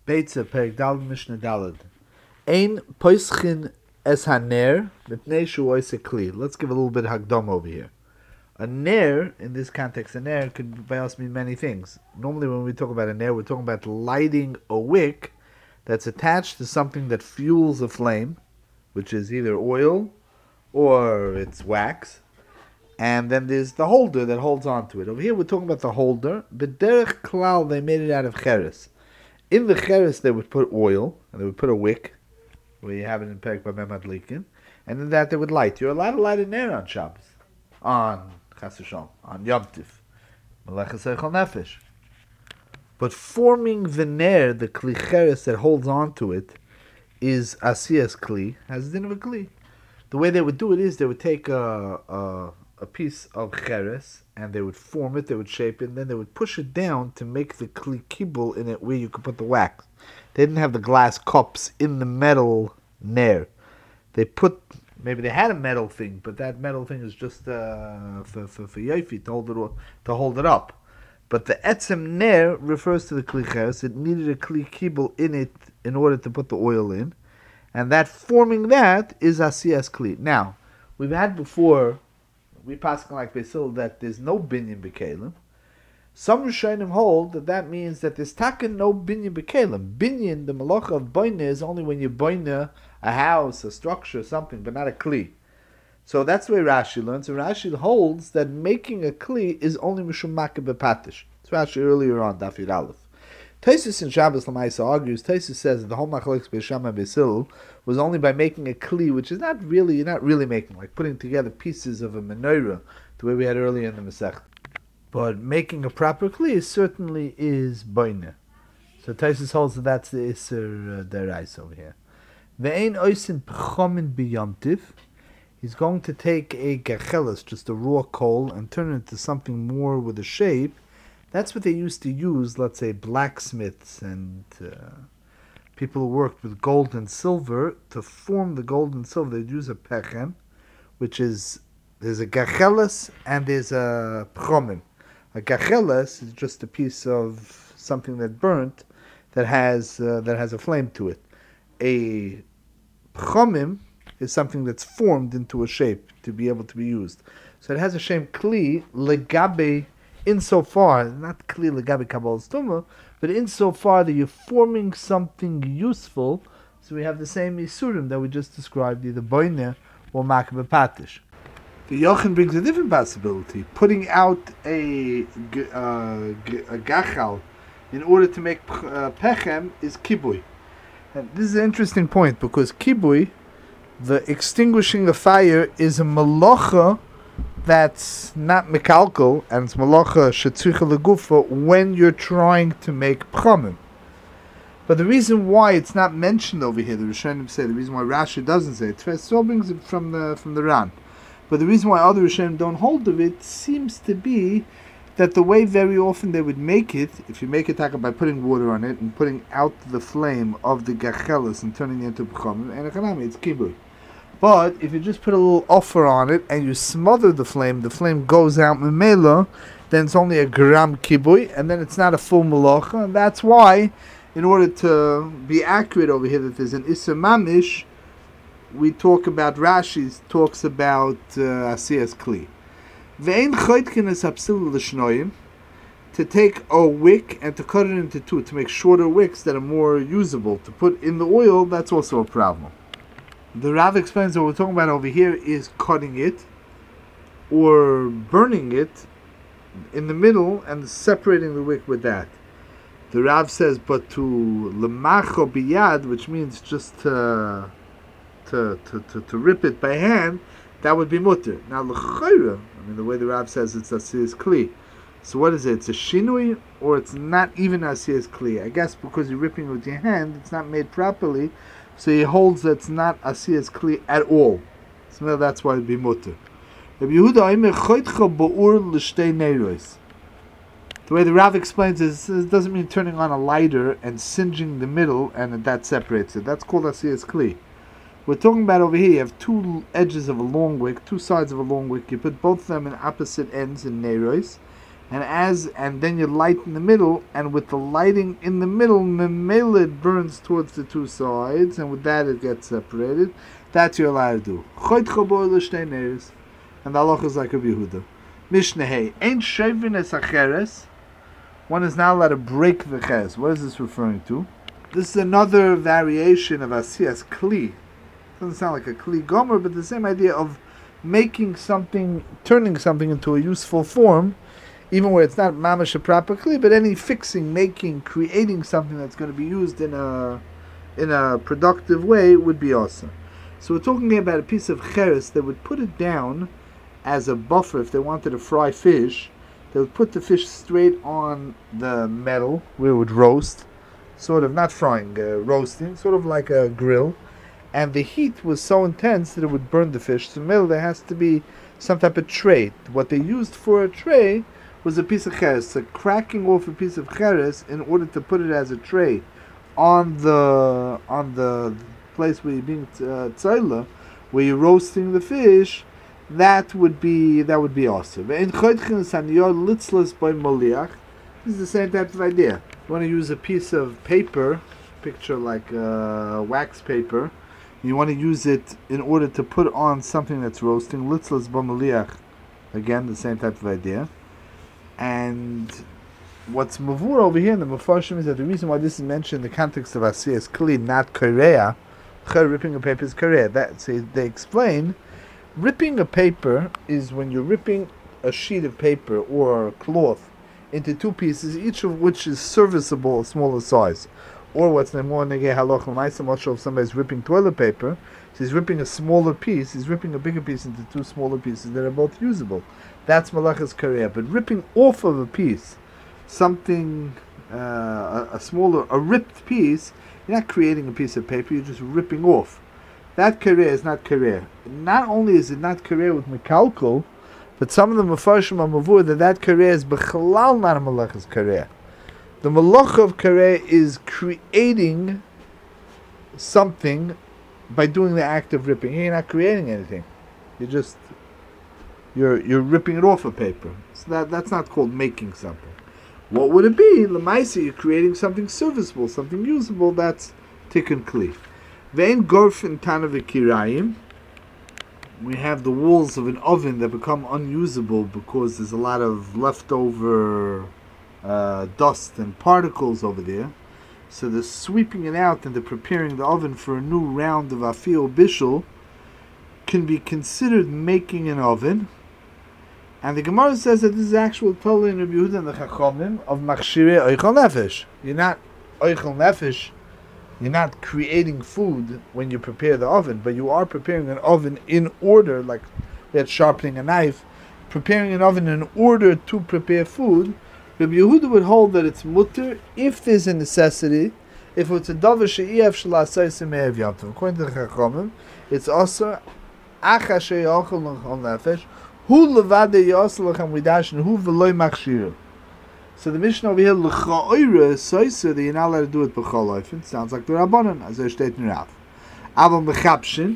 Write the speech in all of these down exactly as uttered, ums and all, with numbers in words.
Beitza Perek Daled Mishnah Daled. Ein Poischin es haner mipnei shu oise kli. Let's give a little bit of hagdom over here. A ner, in this context, a ner could by us mean many things. Normally when we talk about a ner, we're talking about lighting a wick that's attached to something that fuels a flame, which is either oil or it's wax. And then there's the holder that holds on to it. Over here we're talking about the holder. B'derech klal, they made it out of cheres. In the cheres they would put oil, and they would put a wick, where you have it in Perek Bamem Adlikin, and in that they would light. You're allowed to light a ner on Shabbos, on Chas v'Shalom, on Yom Tiv, Meleches Eichel Nefesh. But forming the ner, the kli cheres that holds on to it, is asiyas kli, has the din of a kli. The way they would do it is they would take a, a, a piece of cheres and they would form it, they would shape it, and then they would push it down to make the kli kibul in it where you could put the wax. They didn't have the glass cups in the metal ner. They put, maybe they had a metal thing, but that metal thing is just uh, for, for, for yofi, to hold it to hold it up. But the etzem ner refers to the kli cheres. It needed a kli kibul in it in order to put the oil in. And that forming that is asiyas kli. Now, we've had before, we pass like Basil, that there's no binyan b'kelim. Some Rishonim hold that that means that there's taken no binyan b'kelim. Binyan, the malacha of boina, is only when you boina a house, a structure, something, but not a kli. So that's the way Rashi learns. And Rashi holds that making a kli is only mishum makeh b'patish. It's Rashi earlier on, Daf Yud Aleph. Taisus in Shabbos Lamaisa argues, Taisus says that the whole machlokes Beisham Basil was only by making a kli, which is not really, you're not really making, like putting together pieces of a menorah, the way we had earlier in the Masech. But making a proper kli certainly is boina. So Taisus holds that that's the Isser uh, Derais over here. Ve'ein oisin pchomin b'yomtiv. He's going to take a gachelas, just a raw coal, and turn it into something more with a shape. That's what they used to use, let's say, blacksmiths and uh, people who worked with gold and silver. To form the gold and silver, they'd use a pechem, which is, there's a gachelas and there's a pchomim. A gachelas is just a piece of something that burnt that has uh, that has a flame to it. A pchomim is something that's formed into a shape to be able to be used. So it has a shem kli legabe, insofar, not kli legabe kabbalah stuma, but insofar that you're forming something useful. So we have the same isurim that we just described, either boiner or makeh b'patish. The Yochanan brings a different possibility, putting out a, uh, a gachal in order to make uh, pechem is kibui. And this is an interesting point, because kibui, the extinguishing of fire, is a malacha that's not mekalkel, and it's malacha shetzricha legufa when you're trying to make pchamim. But the reason why it's not mentioned over here, the Rishonim say, the reason why Rashi doesn't say it, Tzfas brings it from the from the Ran. But the reason why other Rishonim don't hold of it seems to be that the way very often they would make it, if you make it taka by putting water on it and putting out the flame of the gachelis and turning it into pchamim, and economy, it's kibui. But if you just put a little offer on it and you smother the flame, the flame goes out memela, then it's only a gram kibui, and then it's not a full malacha. And that's why, in order to be accurate over here, that there's an Isser Mamish, we talk about, Rashi talks about uh, Asiyas Kli. Ve'ein choitkin es hapsil l'shnoim, to take a wick and to cut it into two, to make shorter wicks that are more usable. To put in the oil, that's also a problem. The Rav explains that what we're talking about over here is cutting it or burning it in the middle and separating the wick with that. The Rav says, but to lemacho biyad, which means just to to, to, to, to rip it by hand, that would be mutter. Now l'chayra, I mean the way the Rav says it's asiyas kli. So what is it? It's a shinui, or it's not even asiyas kli? I guess because you're ripping it with your hand, it's not made properly. So he holds that it's not asiyas kli at all. So that's why it'd be mutter. The way the Rav explains is, it doesn't mean turning on a lighter and singeing the middle and that separates it. That's called asiyas kli. We're talking about over here, you have two edges of a long wick, two sides of a long wick. You put both of them in opposite ends in neiros, And as and then you light in the middle, and with the lighting in the middle, memela it burns towards the two sides, and with that it gets separated. That's you're allowed to do. Choit chabor l'shtei neres, and the halacha is like Rabbi Yehuda. Mishnah Hey, ain't shavin es acheres. One is not allowed to break the ches. What is this referring to? This is another variation of asiyas kli. Doesn't sound like a kli gomer, but the same idea of making something, turning something into a useful form, even where it's not mamash a proper kli, but any fixing, making, creating something that's going to be used in a in a productive way would be awesome. So we're talking about a piece of cheres that would put it down as a buffer. If they wanted to fry fish, they would put the fish straight on the metal where it would roast, sort of not frying, uh, roasting, sort of like a grill. And the heat was so intense that it would burn the fish. So metal, there has to be some type of tray. What they used for a tray was a piece of cheres. So cracking off a piece of cheres in order to put it as a tray on the on the place where you're being uh, tzayla, where you're roasting the fish, that would be that would be awesome. This is the same type of idea. You want to use a piece of paper, picture like uh, wax paper. You want to use it in order to put on something that's roasting. Litzlas b'maliach. Again, the same type of idea. And what's mavur over here in the Mefarshim is that the reason why this is mentioned in the context of asiyas kli, not korea, ripping a paper is korea. That so they explain, ripping a paper is when you're ripping a sheet of paper or cloth into two pieces, each of which is serviceable, a smaller size. Or what's the more negay halach l'maisa, much if somebody's ripping toilet paper, so he's ripping a smaller piece, he's ripping a bigger piece into two smaller pieces that are both usable. That's malachas korea. But ripping off of a piece, something, uh, a, a smaller, a ripped piece, you're not creating a piece of paper, you're just ripping off. That korea is not korea. Not only is it not korea with mekalkol, but some of the mefarshim are mavur that that korea is bechalal not a malachas korea. The malacha of korea is creating something by doing the act of ripping. You're not creating anything. You're just you're you're ripping it off of paper. So that that's not called making something. What would it be? Lemaisa, you're creating something serviceable, something usable. That's tikkun kli. Vein gorf in tanavikirayim. We have the walls of an oven that become unusable because there's a lot of leftover uh, dust and particles over there. So the sweeping it out and the preparing the oven for a new round of afil bishul can be considered making an oven. And the Gemara says that this is actual totally in Rabbi Yehuda and the Chachamim of machshirei oichel nefesh. You're not oichel nefesh. You're not creating food when you prepare the oven, but you are preparing an oven in order, like we had sharpening a knife, preparing an oven in order to prepare food. Rabbi Yehuda would hold that it's mutter if there's a necessity, if it's a davar she'iev sh'la'asayis me'ev yamtiv. According to the Chachamim, it's also acha she'yochel l'chol nefesh, hu levade yosel l'chem widash, and hu v'loi machshir. So the Mishnah over here, l'cha'oira soisa, that you're not allowed to do it b'chol ofen, sounds like the Rabbanon, as there steht in Rav. Aval mechapshin,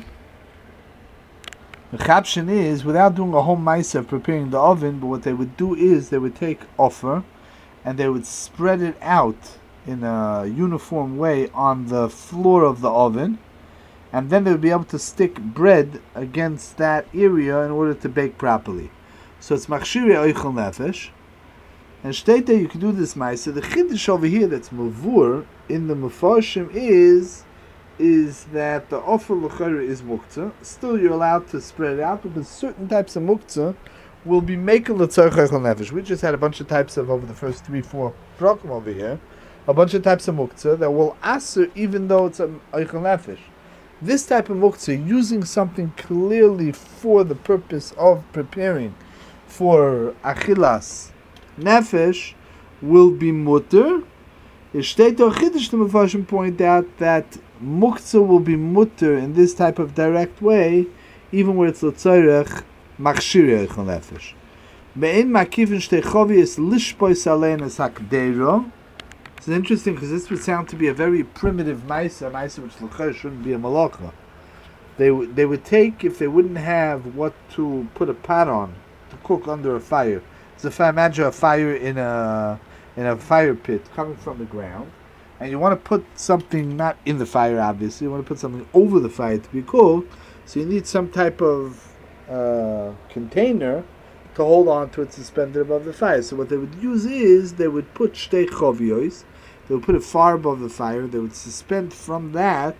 mechapshin is, without doing a whole ma'aseh of preparing the oven, but what they would do is, they would take offer, and they would spread it out in a uniform way on the floor of the oven, and then they would be able to stick bread against that area in order to bake properly. So it's machshirei oichel nefesh. And state that you can do this ma'aseh. The chiddush over here that's mavur in the mefarshim is is that the offer l'chayre is muktzah. Still, you're allowed to spread it out because certain types of muktzah will be making l'tzarech oichel nefesh. We just had a bunch of types of over the first three, four program over here, a bunch of types of muktzah that will aser even though it's a oichel nefesh. This type of muktzah, using something clearly for the purpose of preparing for achilas nefesh, will be mutter. Shtei to chiddush the mefarshim point out that muktzah will be mutter in this type of direct way, even where it's l'tzorech machshirei oichel nefesh. Be'en makivin shtei chovies lishpois alein es hakdeiro. It's interesting because this would sound to be a very primitive ma'aseh, a ma'aseh which l'chayr shouldn't be a malacha. They w- they would take, if they wouldn't have what to put a pot on to cook under a fire, So if I imagine a fire in a in a fire pit coming from the ground, and you want to put something not in the fire, obviously, you want to put something over the fire to be cool, so you need some type of uh, container to hold on to it suspended above the fire. So what they would use is they would put shtei chovios, they would put it far above the fire, they would suspend from that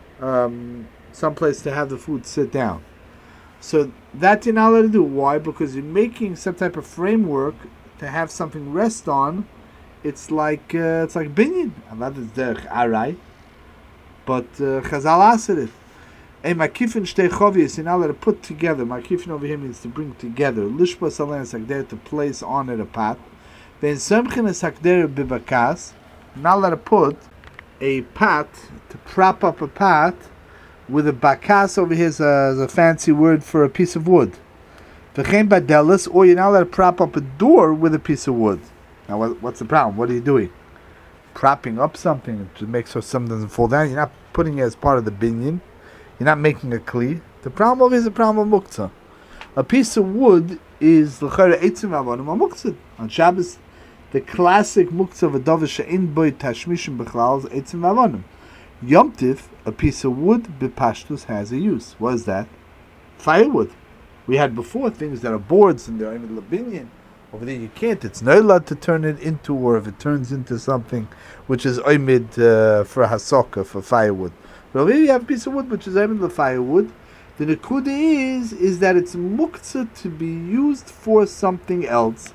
um, someplace to have the food sit down. So that you're not allowed to do. Why? Because you're making some type of framework to have something rest on. It's like uh, it's like binyan. And that is derech arai. But uh, Chazal asked it. A makifin shtei chovios, you're not allowed to put together. Makifin over here means to bring together. Lishba salen sakder, to place on it a pot. Then semchen sakder bibakas, not allowed to put a pot, to prop up a pot, with a bakas over here is a, is a fancy word for a piece of wood. V'chein badelis, or you're not allowed to prop up a door with a piece of wood. Now, what, what's the problem? What are you doing? Propping up something to make sure something doesn't fall down. You're not putting it as part of the binyan. You're not making a kli. The problem of it is a problem of muktzah. A piece of wood is l'chara eitzim avonim muktzah. On Shabbos, the classic muktzah of a davar she'ein boi tashmishim b'chlal is eitzim avonim. Yom Tiv, a piece of wood, b'pashtus, has a use. What is that? Firewood. We had before things that are boards and they're in the binyan. Over there you can't. It's not allowed to turn it into, or if it turns into something which is oimid uh, for hasaka, for firewood. But over here you have a piece of wood which is oimid the firewood. The nekuda is, is that it's muktzah to be used for something else.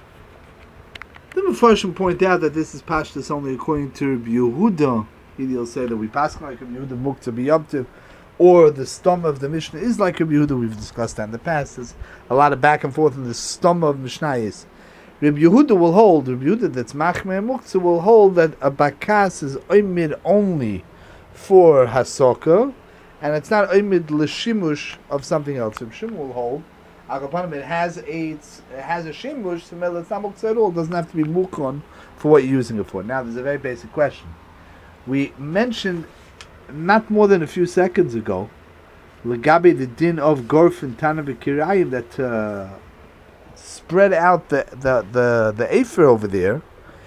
The Mefarshim point out that this is pashtus only according to Rabbi Yehuda. He'll say that we pass like Rabbi Yehuda muktzah b'yomtiv, or the stomach of the Mishnah is like Rabbi Yehuda. We've discussed that in the past. There's a lot of back and forth in the stomach of Mishnayos. Rabbi Yehuda will hold, Rabbi Yehuda that's machmeh muktzah will hold that a bakas is oimid only for hasoka, and it's not oimid l'shimush of something else. Rabbi Shimon will hold, it has a it has a shimush, so it's not muktzah at all. It doesn't have to be mukon for what you're using it for. Now, there's a very basic question. We mentioned not more than a few seconds ago, Legabi, the din of Gorf and Tana v'Kirayim, that uh, spread out the the the the afer over there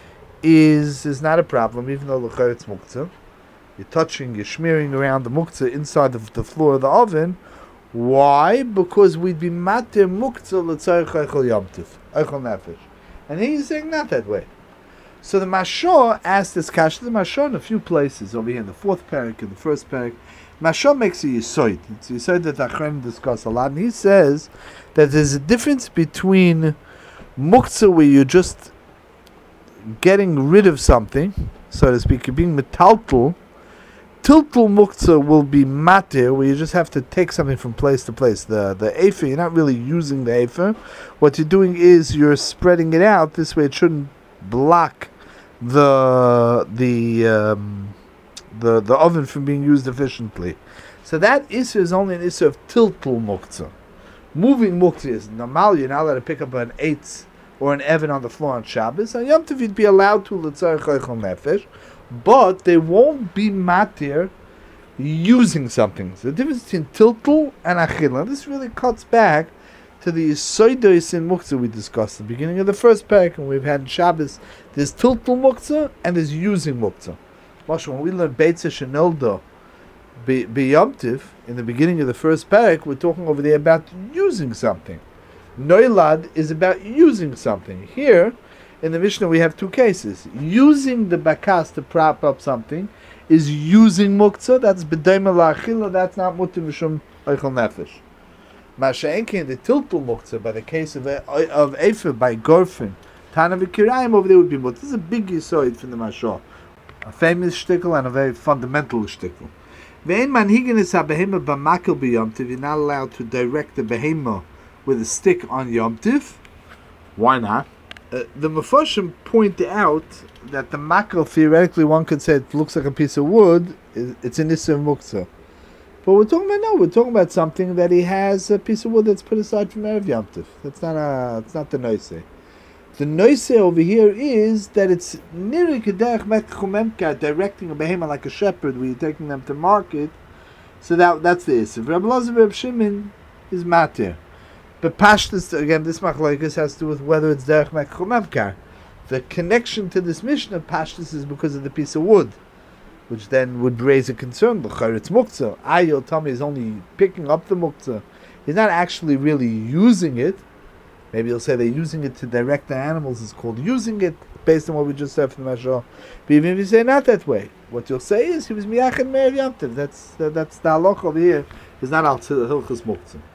is is not a problem, even though l'chayr it's muktzah. You're touching, you're smearing around the muktzah inside of the floor of the oven. Why? Because we'd be matir muktzah l'tzarech eichel yomtiv, eichel nefesh, and he's saying not that way. So the Mashor asked this kasha. The Mashor in a few places over here in the fourth parak, in the first parak, Mashor makes a yisoid. It's a yisoid that Achronim discuss a lot, and he says that there's a difference between muktzah, where you're just getting rid of something, so to speak, you're being metaltal. Tiltul muktzah will be matir, where you just have to take something from place to place. The the afer, you're not really using the afer. What you're doing is you're spreading it out. This way it shouldn't block the the um, the the oven from being used efficiently. So that issue is only an issue of tiltul muktzah. Moving muktzah is normal. You're not allowed to pick up an eitz or an evan on the floor on Shabbos. On Yom Tov you'd be allowed to l'tzarech eichel nefesh, but they won't be matir using something. So the difference between tiltul and achila, this really cuts back to the yisodos in muktzah we discussed at the beginning of the first parak, and we've had in Shabbos. There's tiltul muktzah and there's using muktzah. Moshe, when we learn Beitzah Shenoldo B'Yom in the beginning of the first parak, we're talking over there about using something. Noilad is about using something. Here, in the Mishnah, we have two cases. Using the bakas to prop up something is using muktzah. That's b'daima la'achila. That's not mutim v'shum eichel nefesh. Masha'enki in the tiltul muktzah, by the case of of efer by gorfin, Tana v'Kirayim over there would be mutzah. This is a big yisoid from the Mashal, a famous shtickle and a very fundamental shtickle. Ve'en manhigin is ha-behema b'makel b'Yom Tov. You're not allowed to direct the behema with a stick on Yom Tov. Why not? Uh, the Mefarshim point out that the makel, theoretically, one could say it looks like a piece of wood. It's an issur muktzah. But we're talking about no. We're talking about something that he has a piece of wood that's put aside from erev Yom Tov. That's not a. It's not the noise. The noise over here is that it's niri kederech mechumemka, directing a behema like a shepherd, where you're taking them to market. So that that's the issue. Rabbi Elazar Reb Shimon is matir. But Pashtus, again, this machlokes has to do with whether it's derech mekach memkar. The connection to this Mishnah, Pashtus, is because of the piece of wood, which then would raise a concern. L'chayr it's muktzah. I, you'll tell me, is only picking up the muktzah. He's not actually really using it. Maybe you'll say they're using it to direct the animals is called using it, based on what we just said from the Mashal. But even if you say not that way, what you'll say is he was miyachin me'er yamtiv. That's, that, that's the halach over here. He's not al hilchas muktzah.